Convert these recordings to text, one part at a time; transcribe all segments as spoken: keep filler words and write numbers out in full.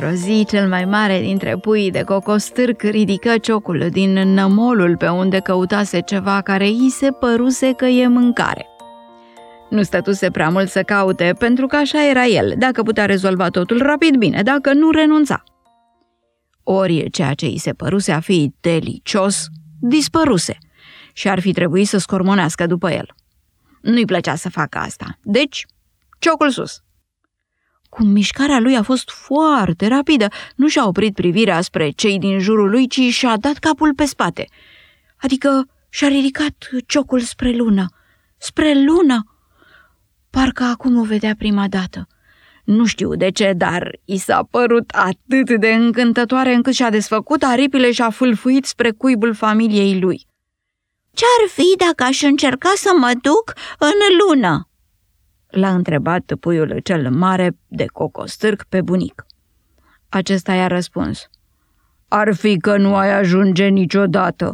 Într-o zi, cel mai mare dintre puii de cocostârc ridică ciocul din nămolul pe unde căutase ceva care îi se păruse că e mâncare. Nu stătuse prea mult să caute, pentru că așa era el. Dacă putea rezolva totul rapid, bine, dacă nu, renunța. Ori ceea ce îi se păruse a fi delicios, dispăruse și ar fi trebuit să scormonească după el. Nu-i plăcea să facă asta, deci ciocul sus. Cum mișcarea lui a fost foarte rapidă, nu și-a oprit privirea spre cei din jurul lui, ci și-a dat capul pe spate. Adică și-a ridicat ciocul spre lună. Spre lună! Parcă acum o vedea prima dată. Nu știu de ce, dar i s-a părut atât de încântătoare încât și-a desfăcut aripile și a fâlfâit spre cuibul familiei lui. "Ce-ar fi dacă aș încerca să mă duc în lună?" l-a întrebat puiul cel mare de cocostârc pe bunic. Acesta i-a răspuns: "Ar fi că nu ai ajunge niciodată."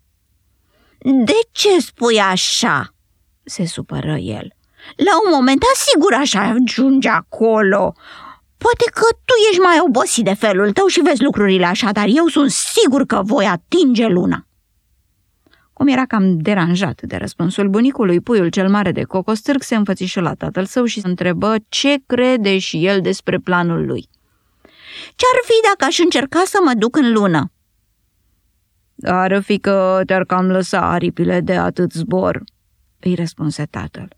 "De ce spui așa?" se supără el. "La un moment dat sigur așa ajunge acolo. Poate că tu ești mai obosit de felul tău și vezi lucrurile așa, dar eu sunt sigur că voi atinge luna." Cum era cam deranjat de răspunsul bunicului, puiul cel mare de cocostârc se înfățișă la tatăl său și se întrebă ce crede și el despre planul lui. "Ce-ar fi dacă aș încerca să mă duc în lună?" "Ar fi că te-ar cam lăsa aripile de atât zbor," îi răspunse tatăl.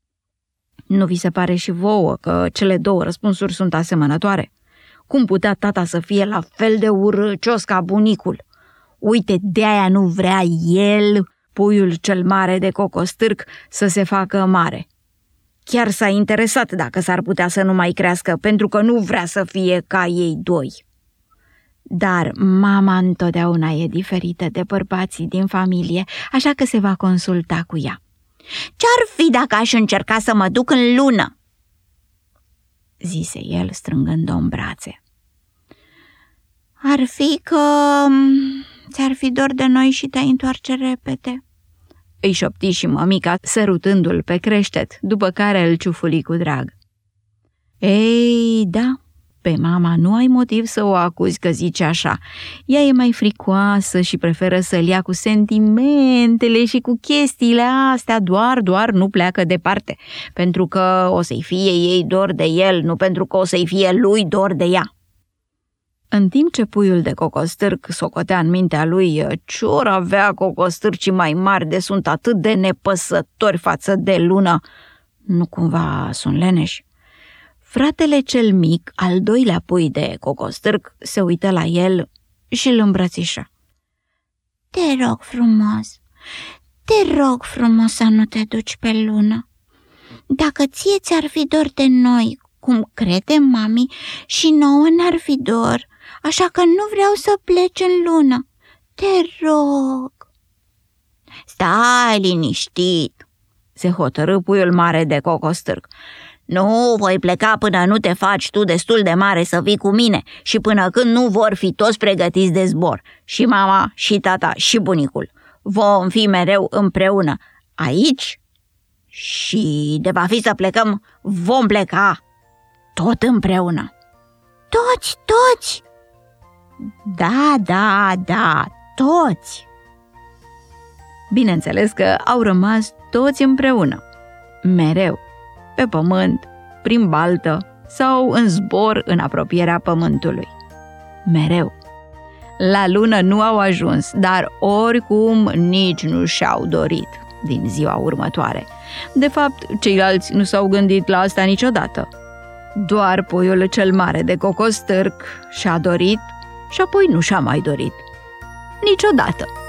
Nu vi se pare și vouă că cele două răspunsuri sunt asemănătoare? Cum putea tata să fie la fel de urâcios ca bunicul? Uite, de-aia nu vrea el, puiul cel mare de cocostârc, să se facă mare. Chiar s-a interesat dacă s-ar putea să nu mai crească, pentru că nu vrea să fie ca ei doi. Dar mama întotdeauna e diferită de bărbații din familie, așa că se va consulta cu ea. "Ce-ar fi dacă aș încerca să mă duc în lună?" zise el, strângând-o în brațe. "Ar fi că ți-ar fi dor de noi și te-ai întoarce repede," îi șopti și mămica, sărutându-l pe creștet, după care îl ciufuli cu drag. Ei, da, pe mama nu ai motiv să o acuzi că zice așa. Ea e mai fricoasă și preferă să-l ia cu sentimentele și cu chestiile astea, doar, doar nu pleacă departe, pentru că o să-i fie ei dor de el, nu pentru că o să-i fie lui dor de ea. În timp ce puiul de cocostârc socotea în mintea lui ce-or avea cocostârcii mai mari de sunt atât de nepăsători față de lună, nu cumva sunt leneși, fratele cel mic, al doilea pui de cocostârc, se uită la el și îl îmbrățișă. "Te rog frumos, te rog frumos să nu te duci pe lună. Dacă ție ți-ar fi dor de noi, cum crede mami, și nouă n-ar fi dor, așa că nu vreau să pleci în lună. Te rog." "Stai liniștit," se hotărâ puiul mare de cocostârc. "Nu voi pleca până nu te faci tu destul de mare să vii cu mine și până când nu vor fi toți pregătiți de zbor, și mama, și tata, și bunicul. Vom fi mereu împreună aici și de va fi să plecăm, vom pleca tot împreună." "Toți, toți?" "Da, da, da, toți." Bineînțeles că au rămas toți împreună, mereu, pe pământ, prin baltă sau în zbor în apropierea pământului. Mereu. La lună nu au ajuns, dar oricum nici nu și-au dorit din ziua următoare. De fapt, ceilalți nu s-au gândit la asta niciodată. Doar puiul cel mare de cocostârc și-a dorit și apoi nu și-a mai dorit. Niciodată.